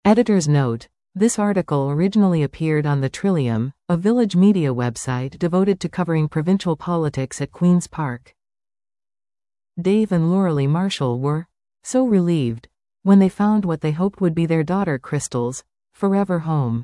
Editor's note: this article originally appeared on the Trillium, a Village media website devoted to covering provincial politics at Queen's Park. Dave and Lauralee Marshall were so relieved when they found what they hoped would be their daughter Crystal's forever home.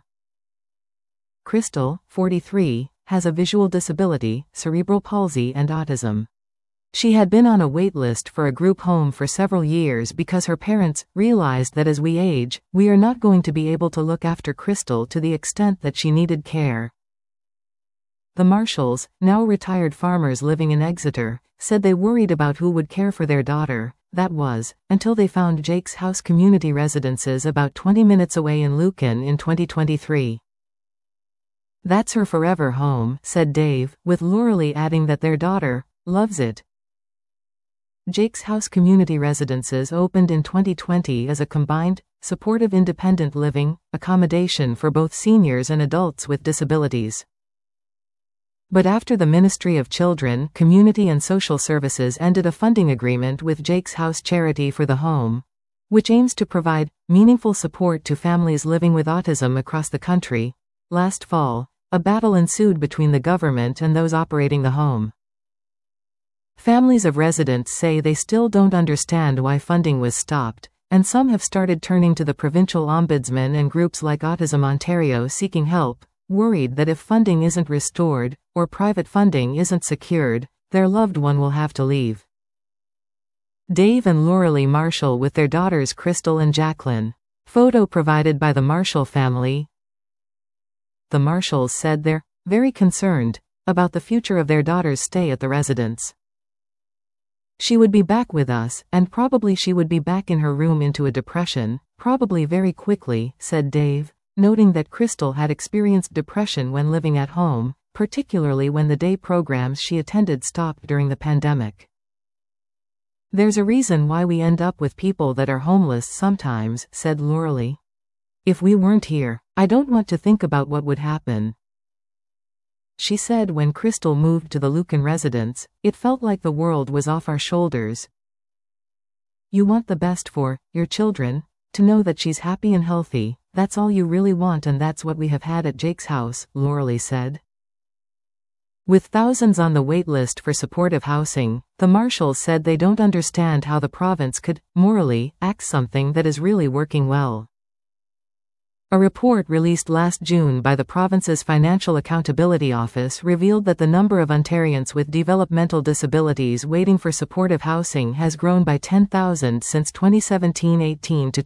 Crystal, 43, has a visual disability, cerebral palsy and autism. She had been on a wait list for a group home for several years because her parents realized that as we age, we are not going to be able to look after Crystal to the extent that she needed care. The Marshalls, now retired farmers living in Exeter, said they worried about who would care for their daughter. That was, until they found Jake's House Community Residences about 20 minutes away in Lucan in 2023. That's her forever home, said Dave, with Lauralee adding that their daughter loves it. Jake's House Community Residences opened in 2020 as a combined, supportive independent living accommodation for both seniors and adults with disabilities. But after the Ministry of Children, Community and Social Services ended a funding agreement with Jake's House Charity for the Home, which aims to provide meaningful support to families living with autism across the country, last fall, a battle ensued between the government and those operating the home. Families of residents say they still don't understand why funding was stopped, and some have started turning to the provincial ombudsman and groups like Autism Ontario seeking help, worried that if funding isn't restored, or private funding isn't secured, their loved one will have to leave. Dave and Lauralee Marshall with their daughters Crystal and Jacqueline. Photo provided by the Marshall family. The Marshalls said they're very concerned about the future of their daughter's stay at the residence. She would be back with us, and probably she would be back in her room into a depression, probably very quickly, said Dave, noting that Crystal had experienced depression when living at home, particularly when the day programs she attended stopped during the pandemic. There's a reason why we end up with people that are homeless sometimes, said Lauralee. If we weren't here, I don't want to think about what would happen. She said when Crystal moved to the Lucan residence, it felt like the world was off our shoulders. You want the best for your children, to know that she's happy and healthy, that's all you really want, and that's what we have had at Jake's house, Lauralee said. With thousands on the wait list for supportive housing, the Marshalls said they don't understand how the province could, morally, axe something that is really working well. A report released last June by the province's Financial Accountability Office revealed that the number of Ontarians with developmental disabilities waiting for supportive housing has grown by 10,000 since 2017-18 to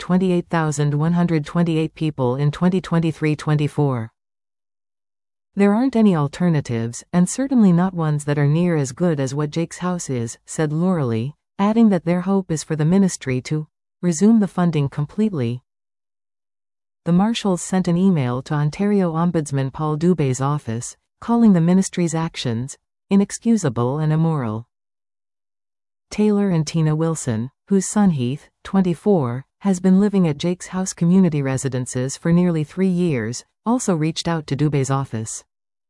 28,128 people in 2023-24. There aren't any alternatives, and certainly not ones that are near as good as what Jake's House is, said Lauralee, adding that their hope is for the ministry to resume the funding completely. The Marshalls sent an email to Ontario Ombudsman Paul Dubé's office, calling the ministry's actions inexcusable and immoral. Taylor and Tina Wilson, whose son Heath, 24, has been living at Jake's House Community Residences for nearly 3 years, also reached out to Dubé's office.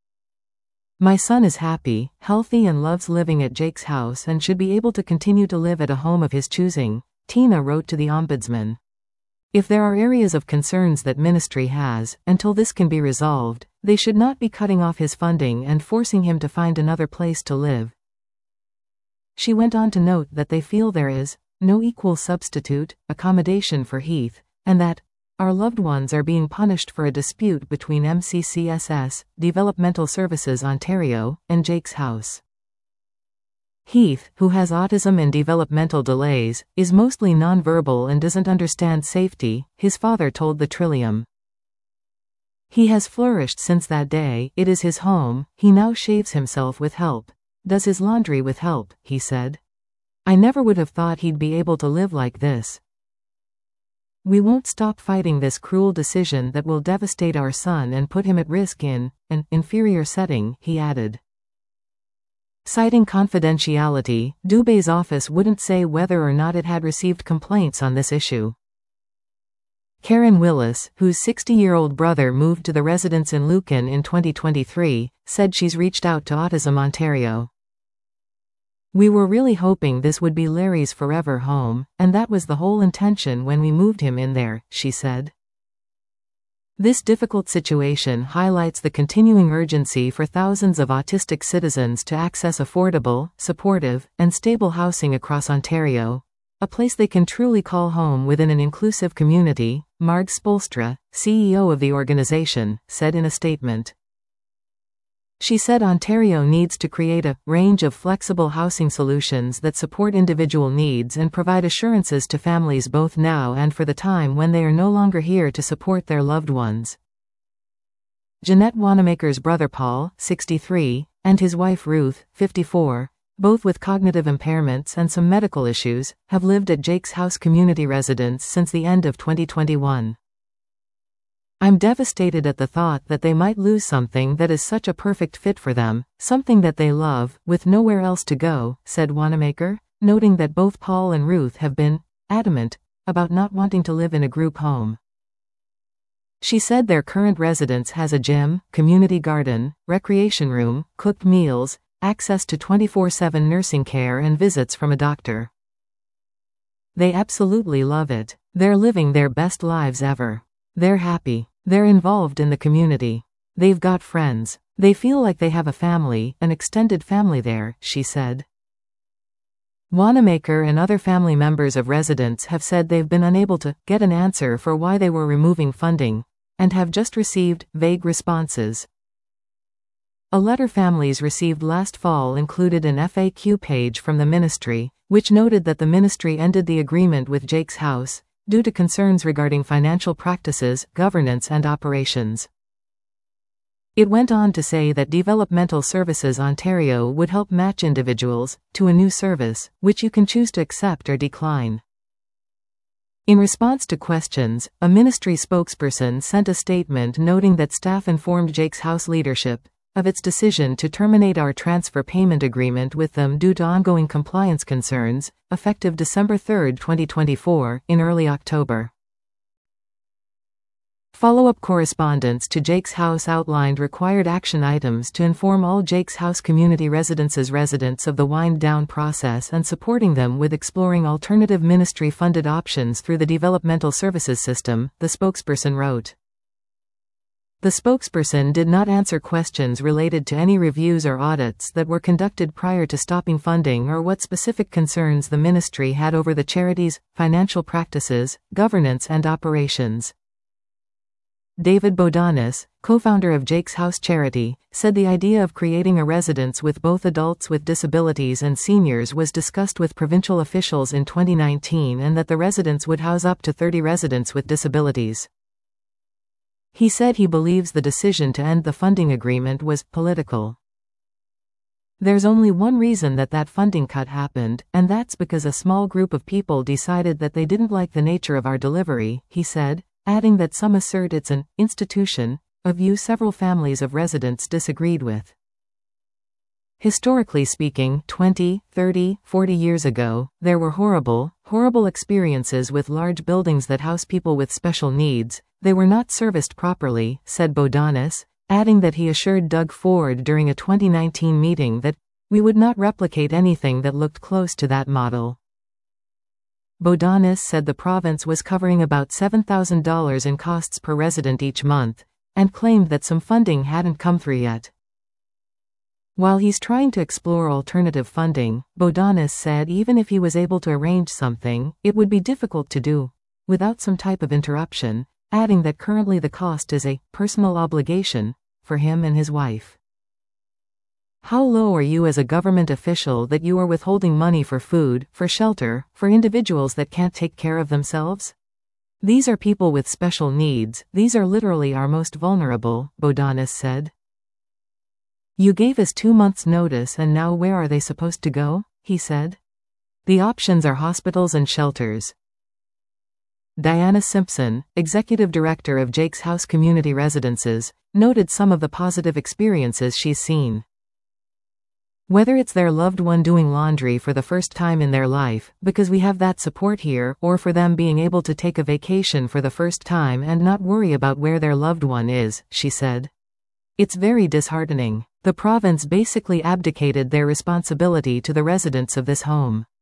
My son is happy, healthy and loves living at Jake's house and should be able to continue to live at a home of his choosing, Tina wrote to the Ombudsman. If there are areas of concerns that ministry has, until this can be resolved, they should not be cutting off his funding and forcing him to find another place to live. She went on to note that they feel there is no equal substitute accommodation for Heath, and that our loved ones are being punished for a dispute between MCCSS, Developmental Services Ontario, and Jake's House. Heath, who has autism and developmental delays, is mostly nonverbal and doesn't understand safety, his father told the Trillium. He has flourished since that day, it is his home, he now shaves himself with help, does his laundry with help, he said. I never would have thought he'd be able to live like this. We won't stop fighting this cruel decision that will devastate our son and put him at risk in an inferior setting, he added. Citing confidentiality, Dubé's office wouldn't say whether or not it had received complaints on this issue. Karen Willis, whose 60-year-old brother moved to the residence in Lucan in 2023, said she's reached out to Autism Ontario. We were really hoping this would be Larry's forever home, and that was the whole intention when we moved him in there, she said. This difficult situation highlights the continuing urgency for thousands of autistic citizens to access affordable, supportive, and stable housing across Ontario, a place they can truly call home within an inclusive community, Marg Spolstra, CEO of the organization, said in a statement. She said Ontario needs to create a range of flexible housing solutions that support individual needs and provide assurances to families both now and for the time when they are no longer here to support their loved ones. Jeanette Wanamaker's brother Paul, 63, and his wife Ruth, 54, both with cognitive impairments and some medical issues, have lived at Jake's House community residence since the end of 2021. I'm devastated at the thought that they might lose something that is such a perfect fit for them, something that they love, with nowhere else to go, said Wanamaker, noting that both Paul and Ruth have been adamant about not wanting to live in a group home. She said their current residence has a gym, community garden, recreation room, cooked meals, access to 24/7 nursing care and visits from a doctor. They absolutely love it. They're living their best lives ever. They're happy. They're involved in the community. They've got friends. They feel like they have a family, an extended family there, she said. Wanamaker and other family members of residents have said they've been unable to get an answer for why they were removing funding, and have just received vague responses. A letter families received last fall included an FAQ page from the ministry, which noted that the ministry ended the agreement with Jake's House due to concerns regarding financial practices, governance and operations. It went on to say that Developmental Services Ontario would help match individuals to a new service, which you can choose to accept or decline. In response to questions, a ministry spokesperson sent a statement noting that staff informed Jake's House leadership of its decision to terminate our transfer payment agreement with them due to ongoing compliance concerns, effective December 3, 2024, in early October. Follow-up correspondence to Jake's House outlined required action items to inform all Jake's House community residences residents of the wind-down process and supporting them with exploring alternative ministry-funded options through the developmental services system, the spokesperson wrote. The spokesperson did not answer questions related to any reviews or audits that were conducted prior to stopping funding or what specific concerns the ministry had over the charity's financial practices, governance and operations. David Bodanis, co-founder of Jake's House Charity, said the idea of creating a residence with both adults with disabilities and seniors was discussed with provincial officials in 2019 and that the residence would house up to 30 residents with disabilities. He said he believes the decision to end the funding agreement was political. There's only one reason that funding cut happened, and that's because a small group of people decided that they didn't like the nature of our delivery, he said, adding that some assert it's an institution, a view several families of residents disagreed with. Historically speaking, 20, 30, 40 years ago, there were horrible experiences with large buildings that house people with special needs. They were not serviced properly, said Bodanis, adding that he assured Doug Ford during a 2019 meeting that we would not replicate anything that looked close to that model. Bodanis said the province was covering about $7,000 in costs per resident each month, and claimed that some funding hadn't come through yet. While he's trying to explore alternative funding, Bodanis said even if he was able to arrange something, it would be difficult to do without some type of interruption, adding that currently the cost is a personal obligation for him and his wife. How low are you as a government official that you are withholding money for food, for shelter, for individuals that can't take care of themselves? These are people with special needs, these are literally our most vulnerable, Bodanis said. You gave us 2 months' notice and now where are they supposed to go? He said. The options are hospitals and shelters. Diana Simpson, executive director of Jake's House Community Residences, noted some of the positive experiences she's seen. Whether it's their loved one doing laundry for the first time in their life, because we have that support here, or for them being able to take a vacation for the first time and not worry about where their loved one is, she said. It's very disheartening. The province basically abdicated their responsibility to the residents of this home.